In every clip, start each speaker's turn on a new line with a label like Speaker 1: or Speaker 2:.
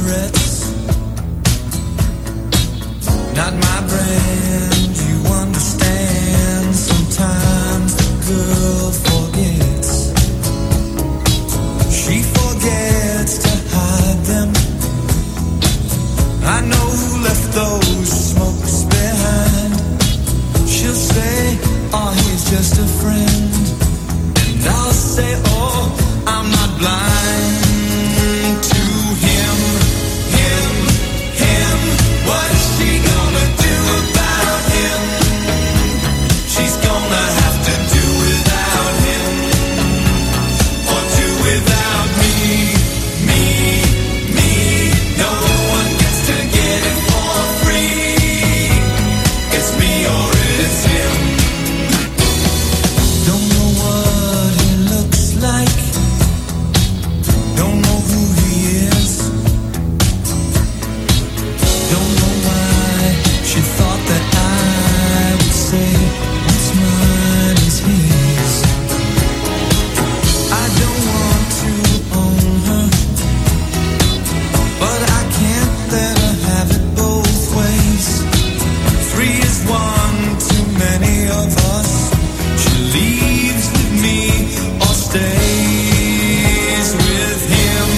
Speaker 1: cigarettes. Not my brand, you understand. Sometimes the girl forgets. She forgets to hide them. I know who left those smokes behind. She'll say, oh, he's just a friend. And I'll say, oh, I'm not blind to him. What is she gonna do about him? She's gonna have to do without him, or do without me. No one gets to get it for free. It's me or it's him. Don't know what he looks like. Don't know who he is. Don't know why she thought that I would say what's mine is his. I don't want to own her, but I can't let her have it both ways. 3 is 1 too many of us. She leaves with me or stays with him.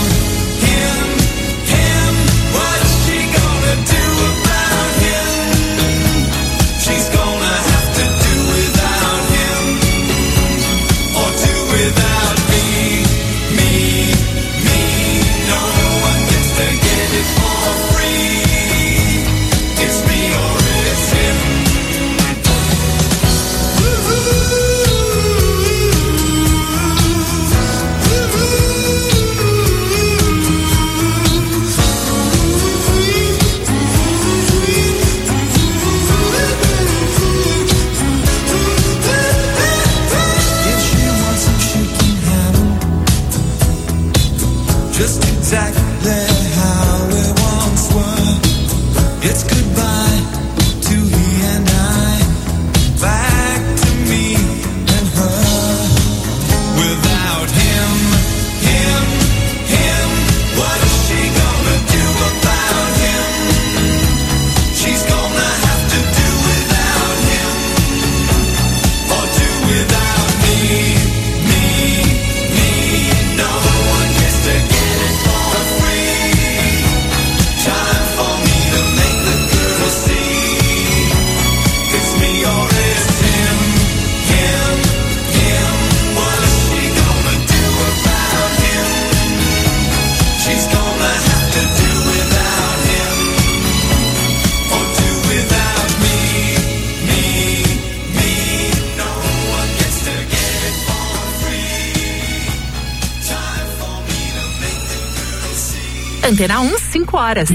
Speaker 1: What's she gonna do about him? She's gonna have to do without him, or do without me. No one gets to get it for free. It's me or it's him. If she wants him, she can have him. Just exactly how we once were. It's goodbye to he and I. Back to me and her. Without him. What is she gonna do about him? She's gonna have to do without him, or do without me. No one gets to get it for free. Time for me to make the girl see. It's me or it's him. What is she gonna do about him? She's gonna have to do without him, or do without me. No one gets to get it for free. Time for me to make the girl see.
Speaker 2: Antena 1, 5 horas.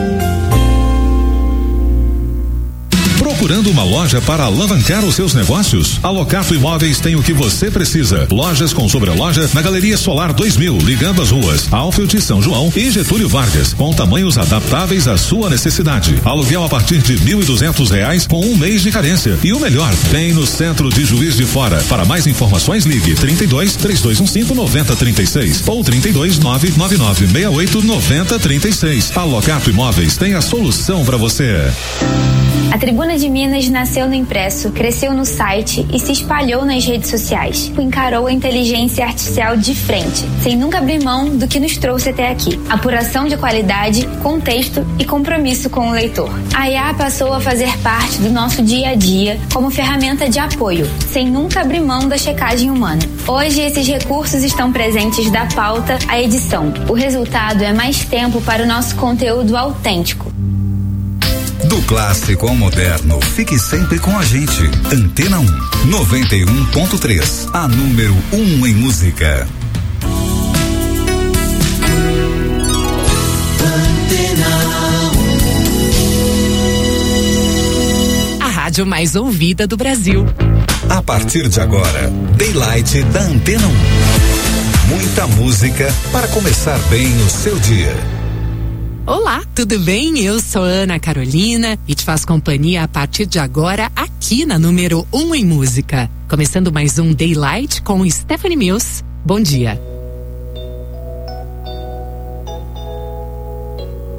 Speaker 3: Procurando uma loja para alavancar os seus negócios? A Locato Imóveis tem o que você precisa. Lojas com sobreloja na Galeria Solar 2000, ligando as ruas Alfield, São João e Getúlio Vargas, com tamanhos adaptáveis à sua necessidade. Aluguel a partir de R$1.200 com 1 mês de carência. E o melhor, tem no centro de Juiz de Fora. Para mais informações, ligue 32-3215-9036 ou 32-99968-9036. A Locato Imóveis tem a solução para você.
Speaker 4: A Tribuna de Minas nasceu no impresso, cresceu no site e se espalhou nas redes sociais. Encarou a inteligência artificial de frente, sem nunca abrir mão do que nos trouxe até aqui. Apuração de qualidade, contexto e compromisso com o leitor. A IA passou a fazer parte do nosso dia a dia como ferramenta de apoio, sem nunca abrir mão da checagem humana. Hoje, esses recursos estão presentes da pauta à edição. O resultado é mais tempo para o nosso conteúdo autêntico.
Speaker 5: Do clássico ao moderno, fique sempre com a gente. Antena 1, 91.3, a número 1 em música.
Speaker 2: A rádio mais ouvida do Brasil.
Speaker 5: A partir de agora, Daylight da Antena 1. Muita música para começar bem o seu dia.
Speaker 2: Olá, tudo bem? Eu sou Ana Carolina e te faço companhia a partir de agora aqui na número 1 em música. Começando mais um Daylight com Stephanie Mills. Bom dia.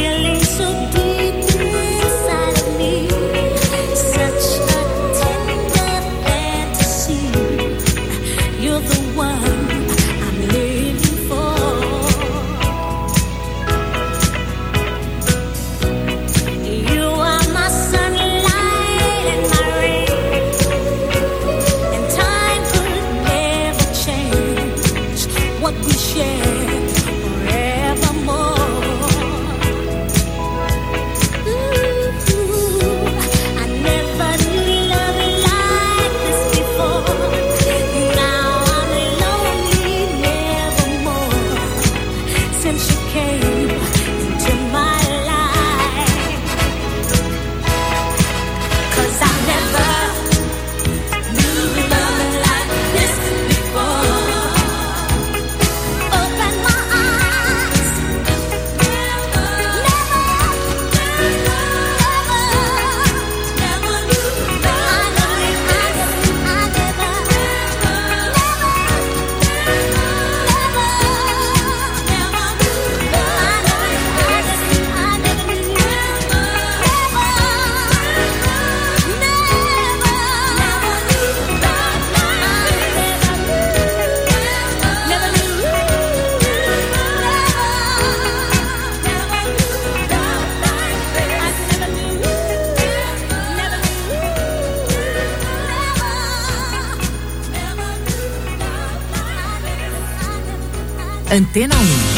Speaker 2: Antena 1.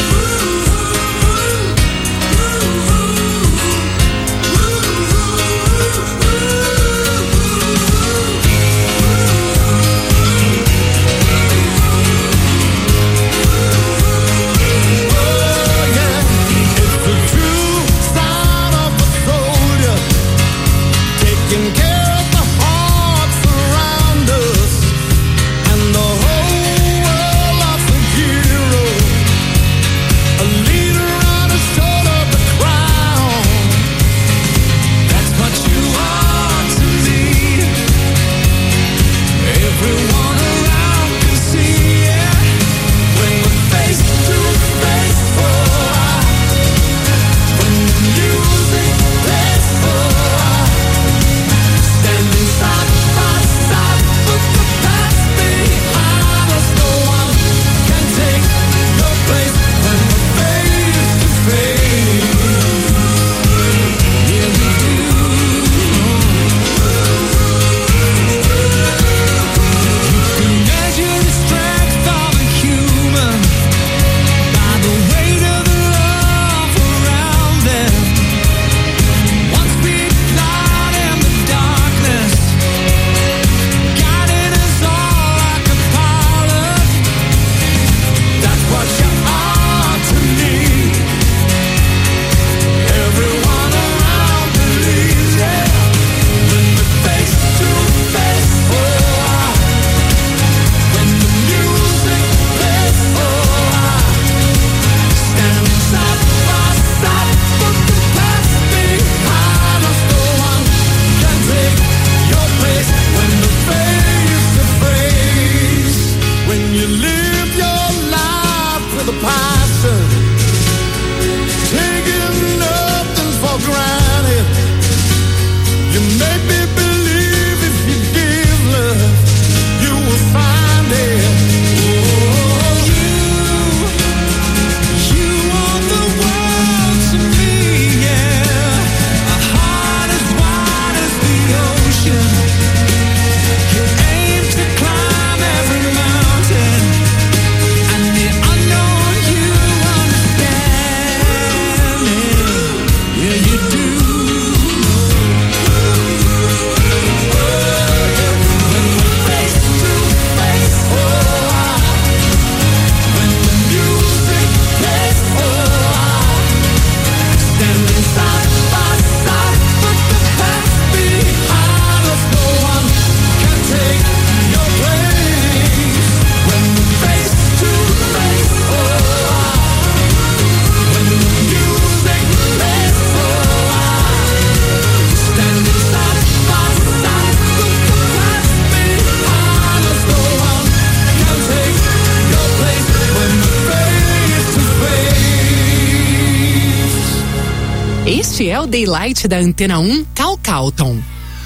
Speaker 2: Este é o Daylight da Antena 1, Cal Calton.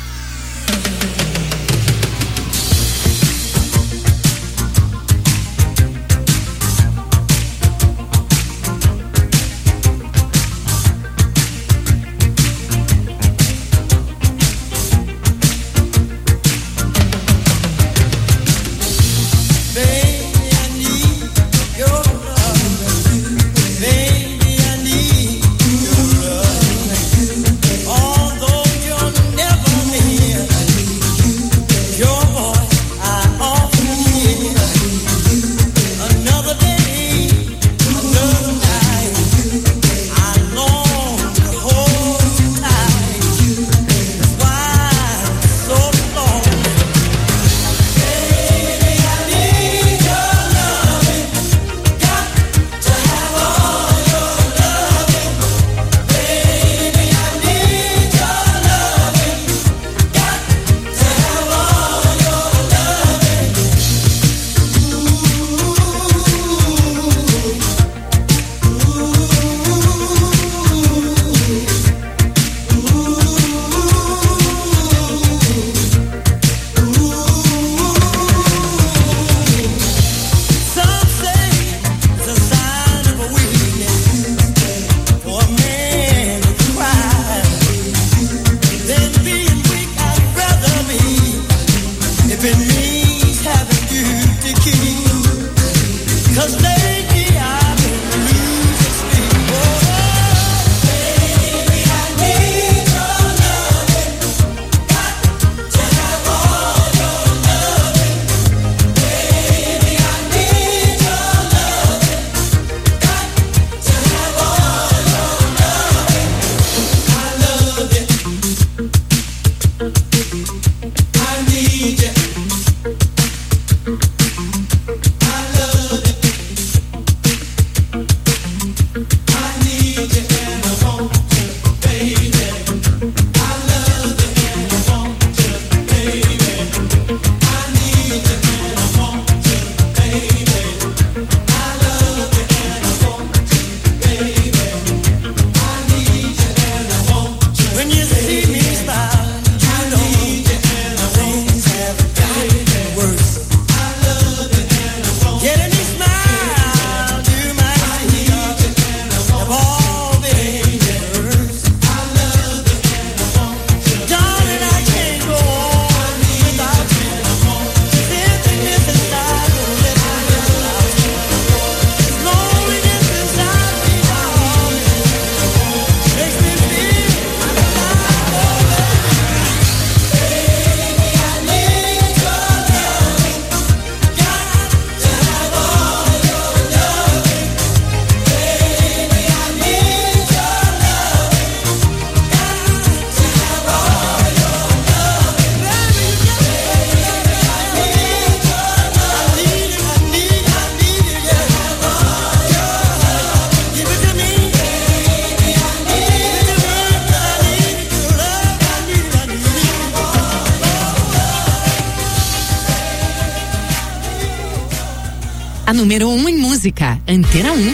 Speaker 2: A número 1 em música, Antena 1.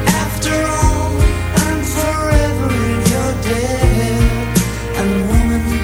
Speaker 6: Woman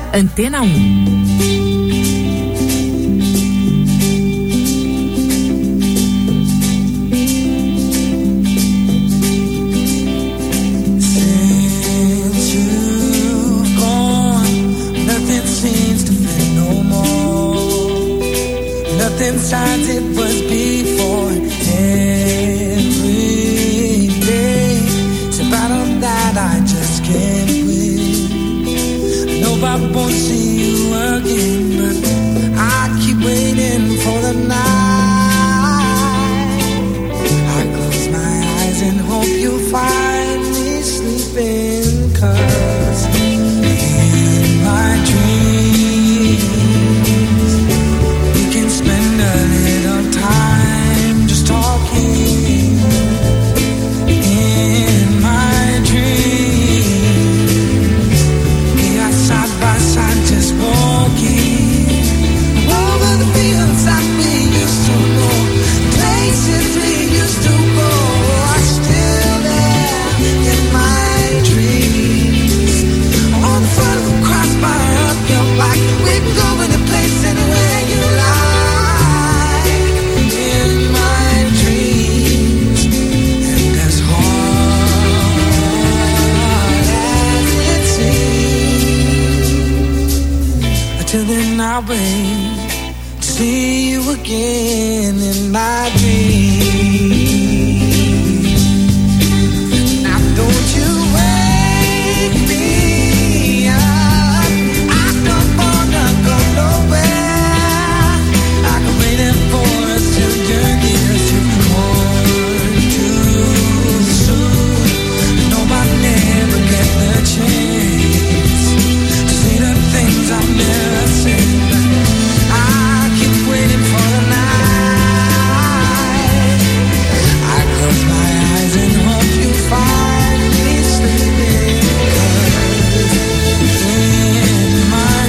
Speaker 2: Antena 1.
Speaker 1: Inside it was before every day. It's about all that I just can't wait. I know I won't see you again, but I keep waiting for the night. I close my eyes and hope you find me sleeping, 'cause in my dreams we can spend a little time just talking. In my dreams we are side by side just walking over the fields that we used to know, places we used to go are still there in my dreams. On the front of a crossbar up your back, we can go any place anywhere you like. In my dreams, and as hard as it seems, until then I'll wait to see you again in my dreams. Now don't you wake me up, I don't wanna go nowhere. I can wait for us till your gears have gone too soon. No, I never get the chance to say the things I've never said, but I keep waiting for the night. I close my eyes and hope you find me sleeping, 'cause in my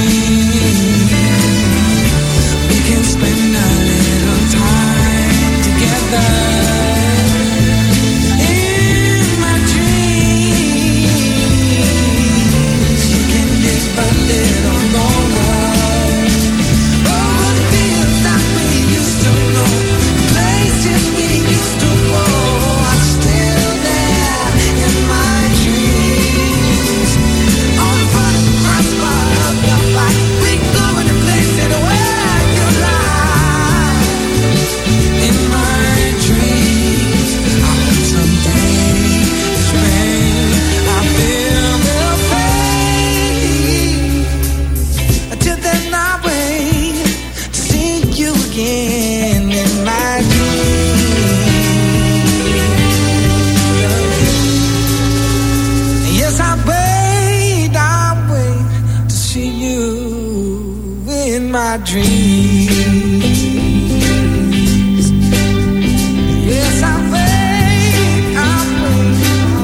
Speaker 1: dreams we can spend a little time together. In my dreams you can live a little longer. Over the fields that we used to know, places we used to go are still there in my dreams. On the front of the crossbar of your back, we can go any place anywhere you like. In my dreams, I hope someday this pain I feel will fade. Until then I wait to see you again in my dreams. Yes, I wait to see you in my dreams. Yes, I wait, I wait.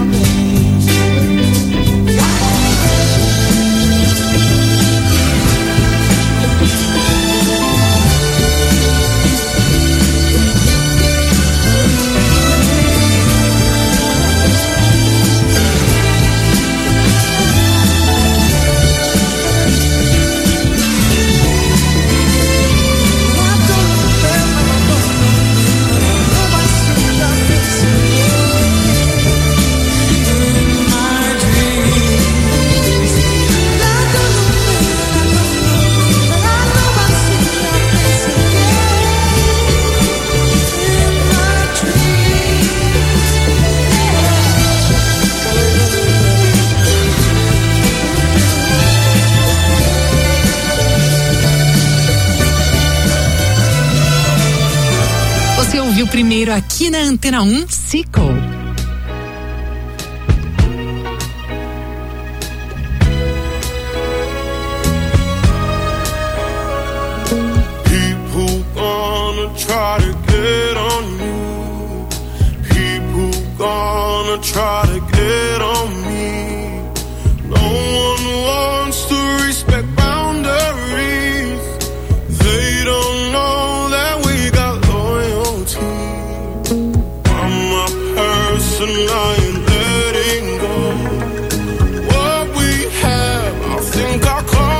Speaker 2: Você ouviu primeiro aqui na Antena 1, Sickle.
Speaker 6: People gonna try to get on you. People gonna try to get on me. No one wants to respect boundaries. They don't know that we got loyalty. I'm a person I ain't letting go. What we have, I think I call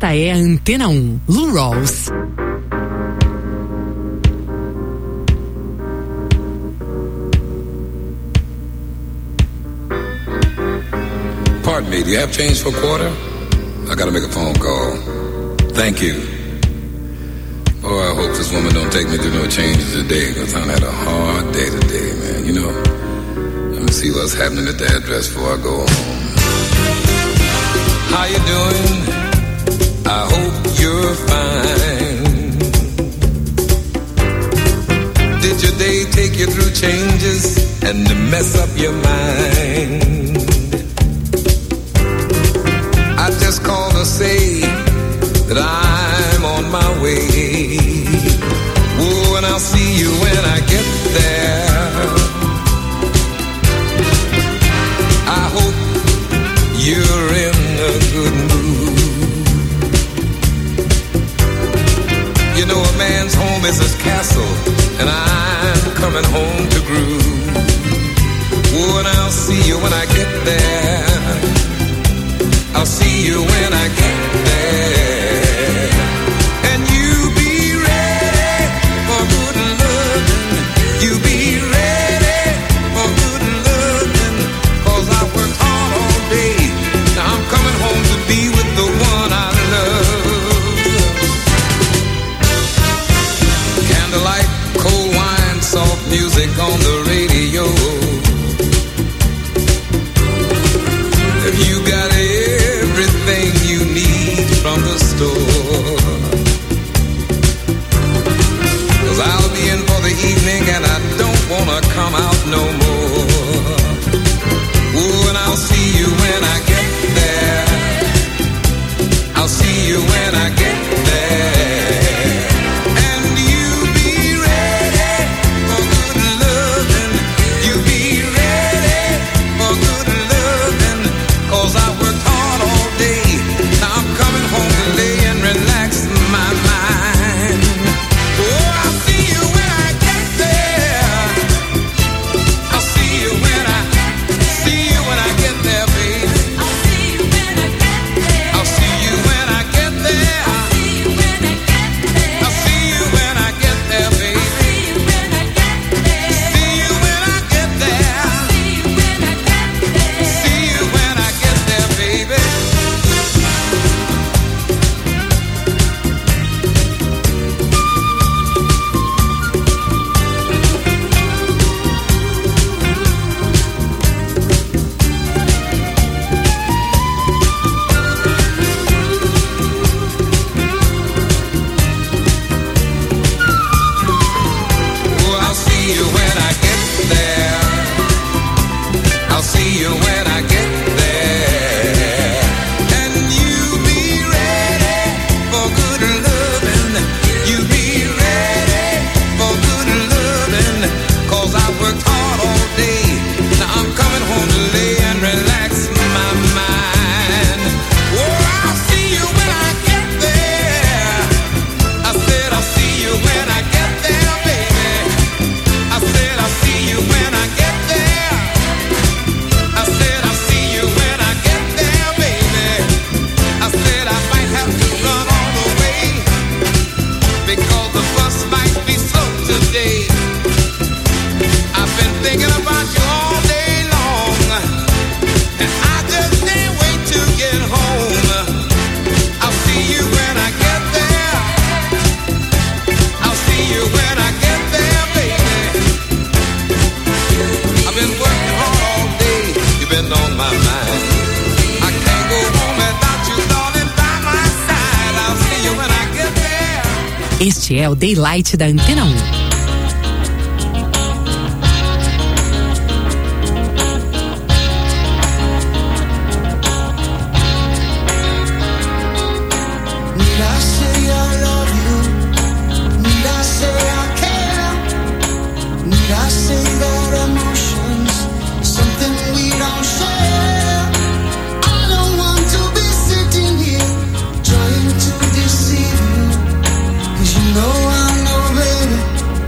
Speaker 2: Esta é a Antena 1, Lou Rawls.
Speaker 7: Pardon me, do you have change for a quarter? I gotta make a phone call. Thank you. Oh, I hope this woman don't take me through no changes today, because I've had a hard day today, man. You know, let me see what's happening at the address before I go home. How you doing? I hope you're fine. Did your day take you through changes and to mess up your mind? I just called to say that I'm on my way. Oh, and I'll see you when I get there. I hope you're in a good mood. You know, a man's home is his castle, and I'm coming home to groove. Oh, and I'll see you when I get there. I'll see you when I get there. And you be ready for good loving. You be ready for good loving. 'Cause I worked hard all day. Now I'm coming home to be with the one I love. Candlelight, cold wine, soft music on the radio. If you got everything you need from the store, 'cause I'll be in for the evening and I don't wanna come out no more. Ooh, and I'll see you when I get there. I'll see you when I get there. And you be ready for good loving. You be ready for good loving. 'Cause I worked hard all day. Now I'm coming home to lay and relax my mind. Oh, I'll see you when I get there. I'll see you when I get there, baby. I'll see you when I get there. I'll see you when I get there. I'll see you when I get there. I'll see you when I get there, baby. See you when I get there. See you when I get there. See you when I get there. See you when I get there, baby. Oh, I'll see you when I get there. I'll see you when I get there. And you be ready for good loving. You be ready for good loving. 'Cause I worked hard all day. Now I'm coming home to lay and relax my mind. Oh, I'll see you when I get there. I said I'll see you when I get there, baby. I said I'll see you when I get there. I said I'll see you when I get there, baby. I said I might have to run all the way, because the bus might be slow today. I've been thinking about you all day long, and I just can't wait to get home. I'll see you when I get there. I'll see you when I get there, baby. I've been working hard all day. You've been on my mind. I can't go home without you, darling, by my side. I'll see you when I get there.
Speaker 2: Este é o Daylight da Antena 1.
Speaker 1: Need I say I love you? Need I say I care? Need I say that emotions something we don't share? I don't want to be sitting here trying to deceive you, 'cause you know I know, baby,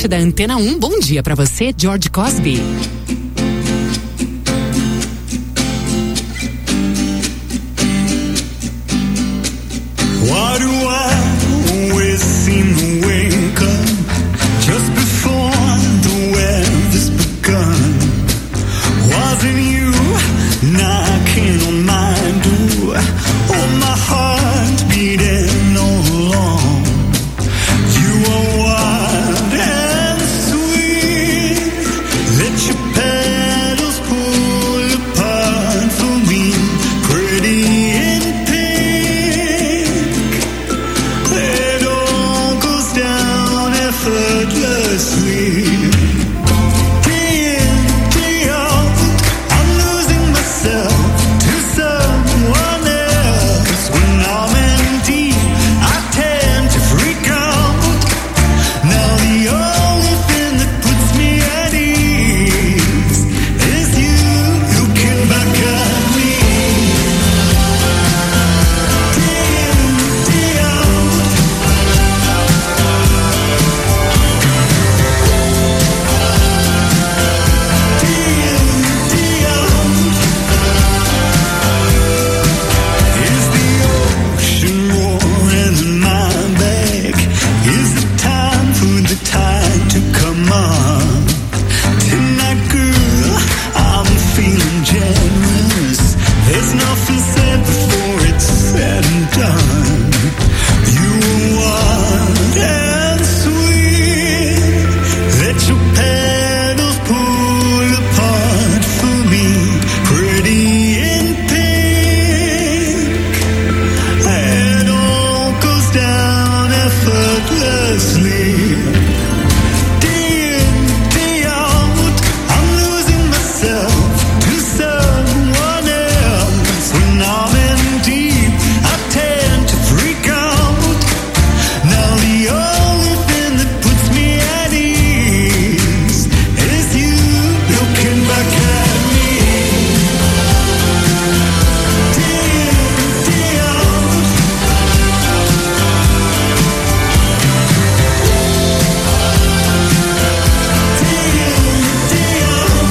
Speaker 2: ouvinte da Antena 1. Bom dia pra você, George Cosby.
Speaker 1: Why do I always seem to wake up just before the weather's begun? Wasn't you knocking on my door? Oh, my heart beating all along. You are wild and sweet. Let your petals pull apart for me, pretty in pink. It all goes down effortlessly. Day in, day out, I'm losing myself to someone else. When I'm in deep, I tend to freak out. Now the only thing that puts me at ease is you looking back at me. Day in, day out. Day in, day out. Is the ocean roaring in my back? Is it time for the tide to come on? Tonight, girl, I'm feeling generous. There's nothing said before it's said and done. You are wild and sweet. Let your petals pull apart for me, pretty in pink. It all goes down effortlessly. Day in, day out, I'm losing myself to someone else. When I'm in deep, I tend to freak out. Now the only thing that puts me at ease is you looking back at me. Day in, day out. Day in, day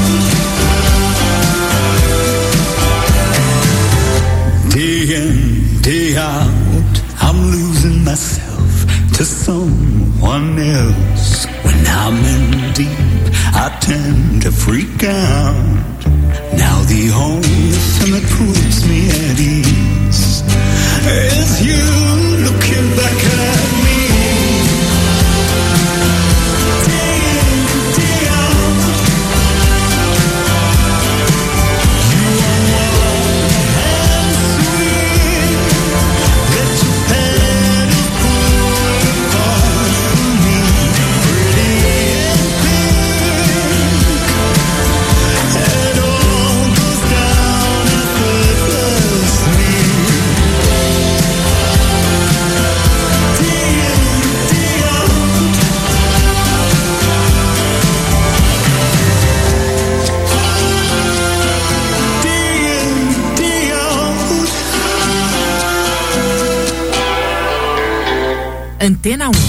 Speaker 1: out. Day in, day out, I'm losing myself to someone else. When I'm in deep, I tend to freak out. Now the only thing that puts me at ease is you looking back at me. Day in, day out. You are wild and sweet. Let your petals pull apart for me, pretty in pink. It all goes down effortlessly. Day in, day out. Day in, day out.
Speaker 2: Antena 1.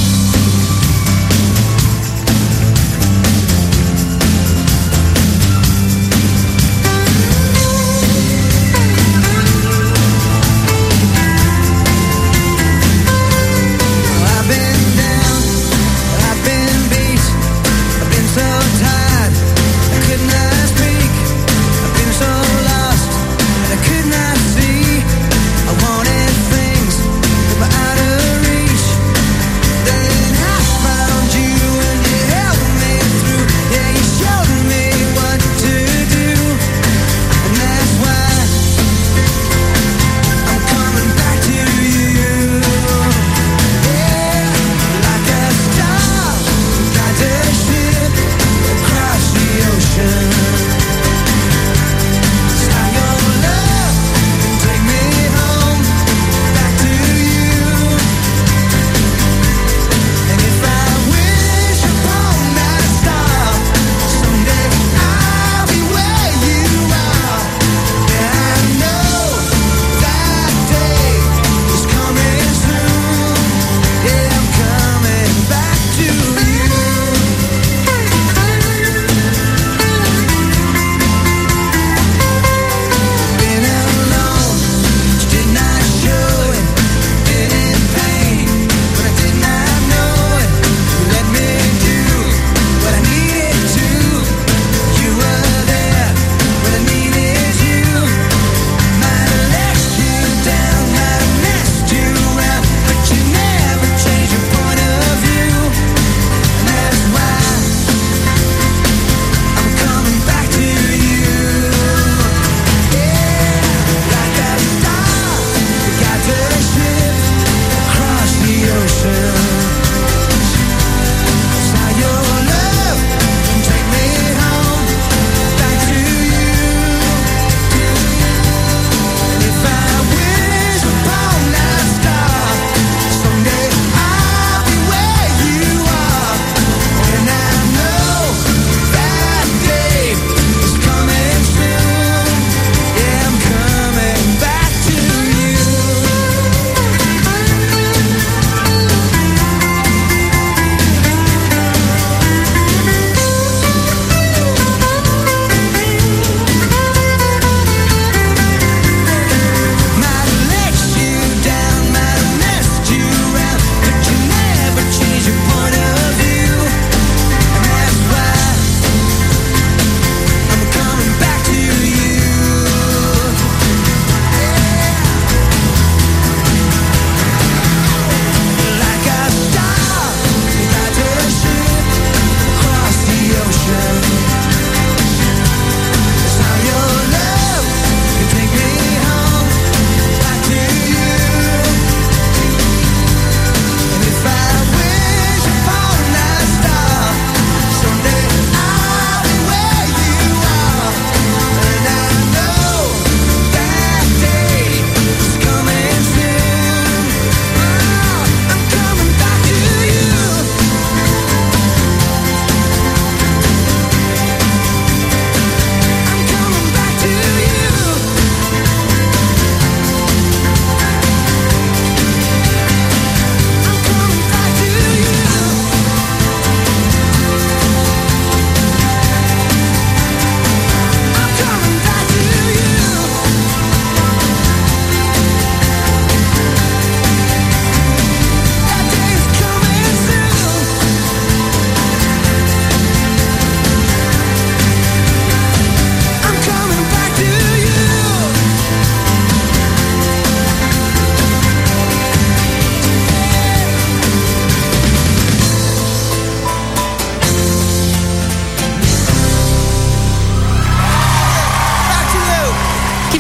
Speaker 1: I've been down, I've been beat, I've been so tired, I could not speak. I've been so lost, I could not see. I wanted things that were out of reach. Then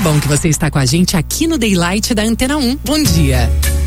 Speaker 2: bom que você está com a gente aqui no Daylight da Antena 1. Bom dia.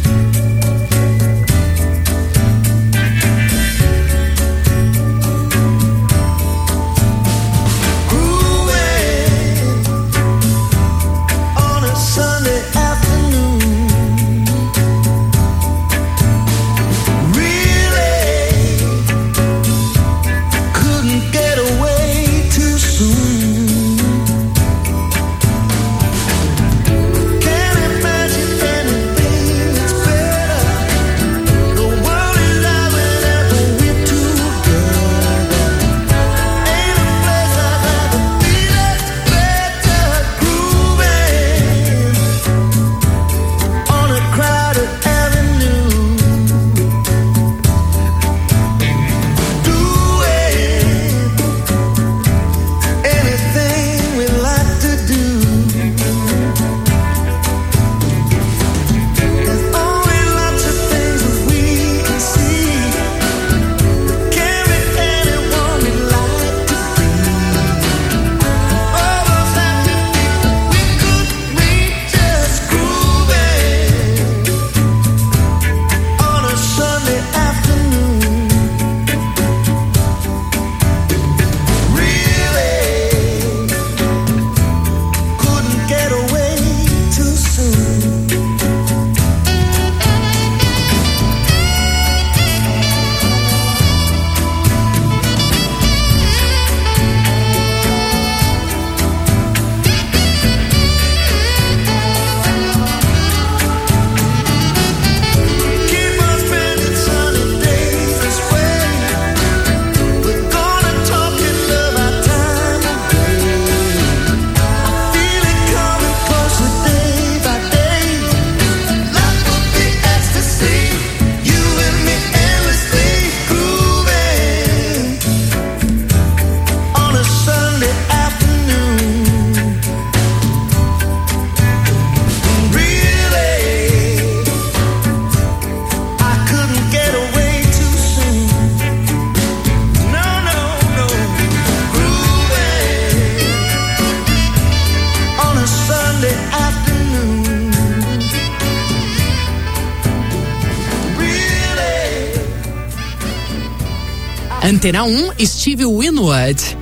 Speaker 2: Antena 1, Steve Winwood.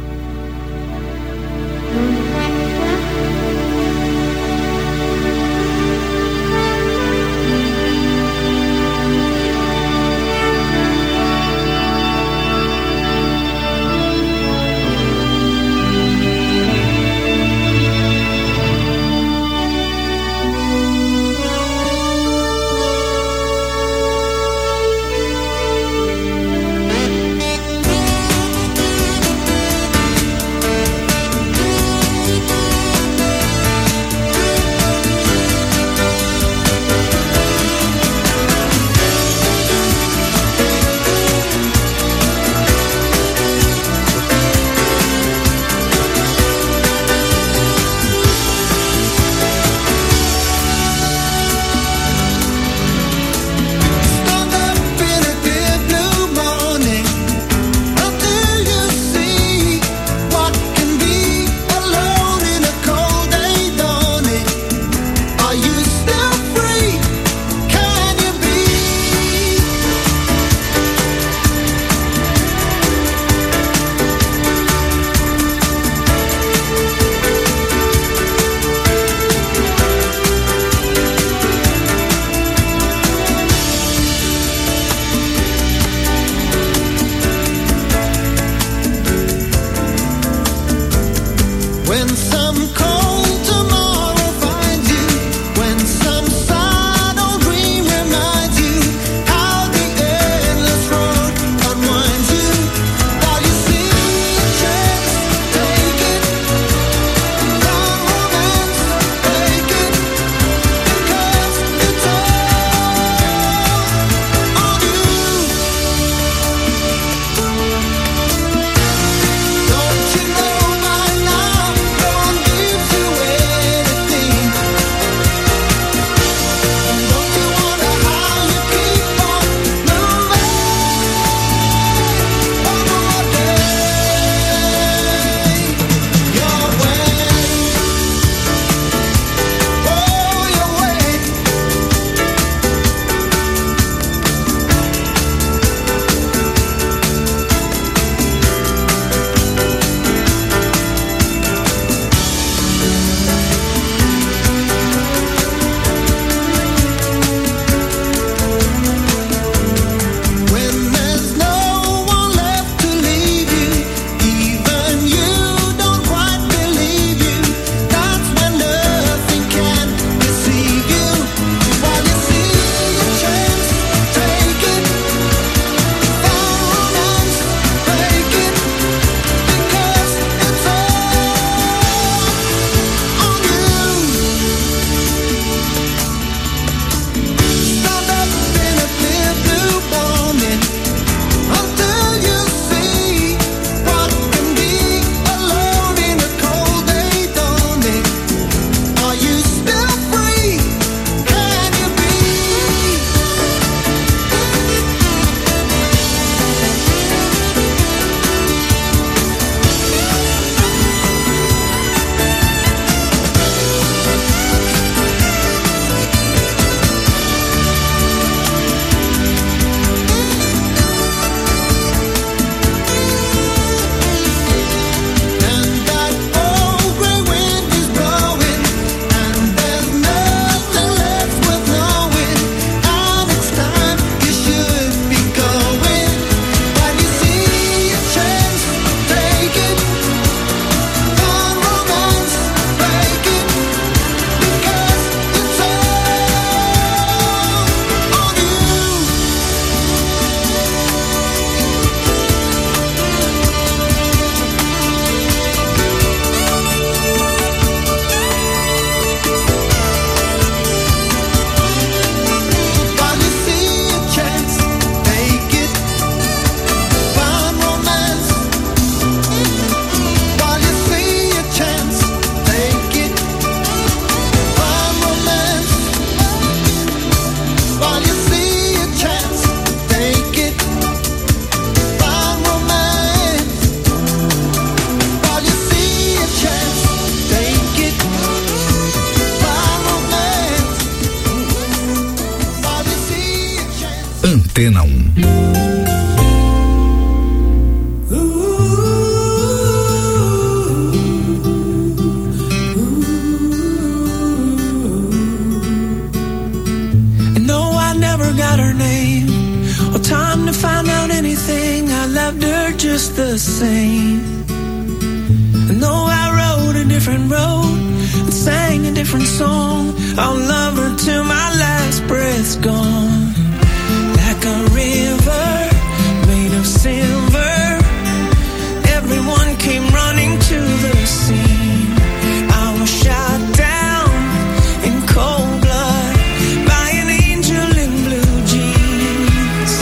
Speaker 1: the same. I know I rode a different road and sang a different song. I'll love her till my last breath's gone. Like a river made of silver, everyone came running to the scene. I was shot down in cold blood by an angel in blue jeans.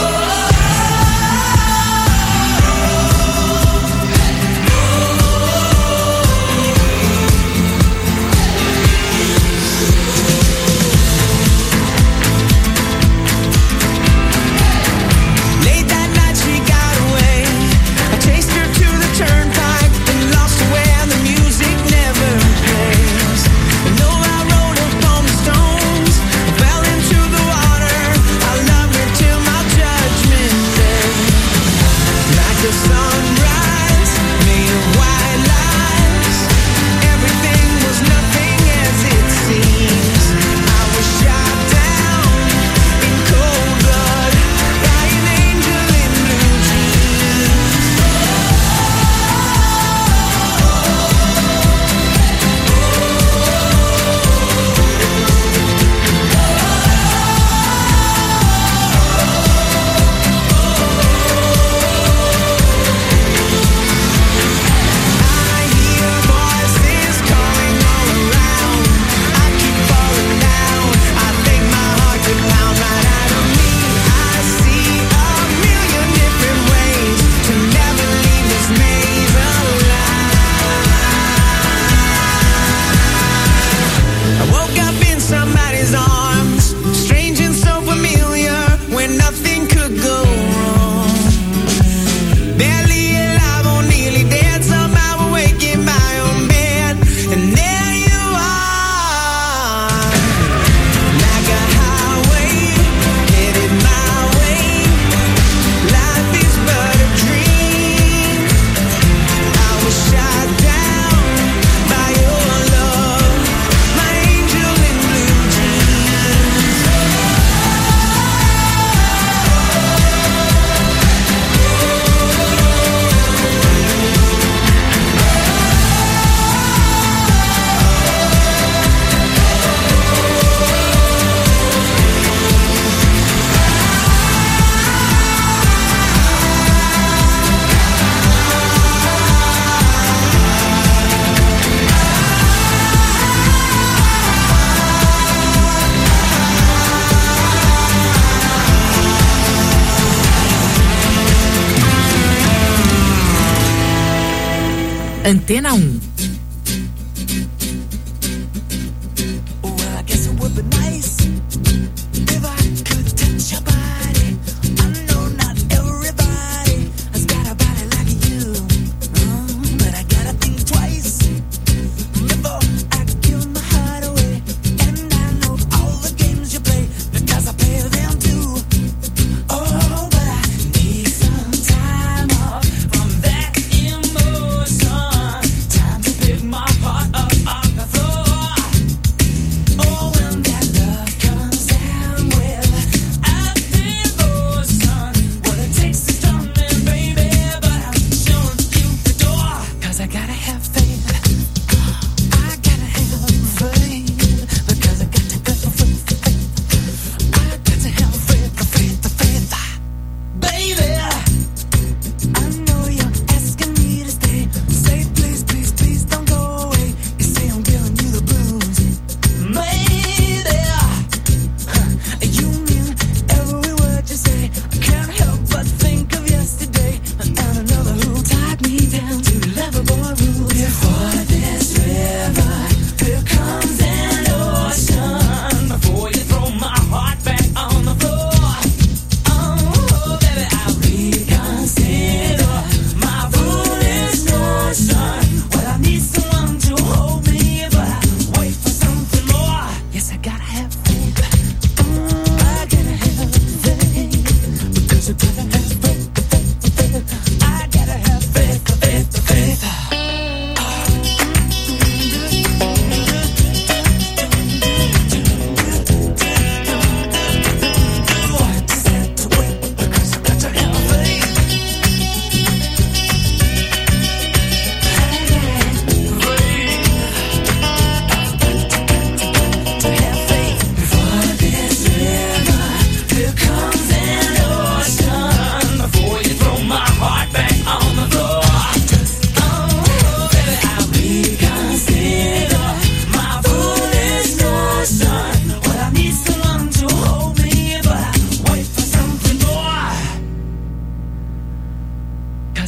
Speaker 1: Late that night she got away. I chased her to the turnpike and lost her where the music never plays. And though I rode upon the stones, I fell into the water. I loved her till my judgment day. Like a sunrise made of white lies, everything was nothing as it seems. I was shot down in cold blood by an angel in blue jeans. I hear voices calling all around. I keep falling down. I think my heart could pound right out of me. I see a million different ways to never leave this maze alive. I woke up in somebody's arms, strange and so familiar, where nothing could go wrong. Barely alive or nearly dead, somehow awake in my own bed, and there you are. Like a highway, headed my way. Life is but a dream. I was shot down by your love, my angel in blue jeans.
Speaker 2: Antena 1.
Speaker 1: Well, I guess it would be nice if I could touch your body. I know not everybody has got a body like you, but I gotta think twice before I give my heart away. And I know all the games you play because I play them too. Oh, but I need some time off from that emotion. Time to pick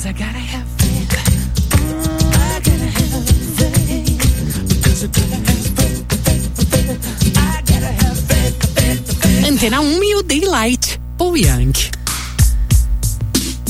Speaker 2: 'cause I gotta have faith. I gotta have faith, because I gotta have faith. I gotta have faith. Antena 1 e o Daylight, Paul Young.